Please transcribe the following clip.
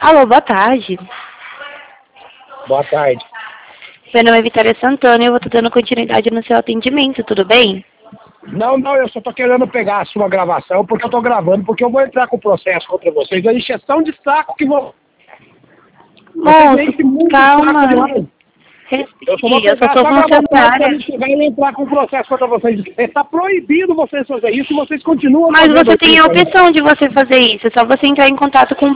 Alô, boa tarde. Boa tarde. Meu nome é Vitória Santana e eu vou estar dando continuidade no seu atendimento, tudo bem? Não, eu só tô querendo pegar a sua gravação porque eu tô gravando, porque eu vou entrar com o processo contra vocês. A encheção de saco que vou... Moço, calma. Eu só vou Respire, eu só pegar sou a gravação funcionária. quando chegar e entrar com o processo contra vocês. Está proibido vocês fazer isso e vocês continuam Mas fazendo você tem a isso aí. opção de você fazer isso, é só você entrar em contato com o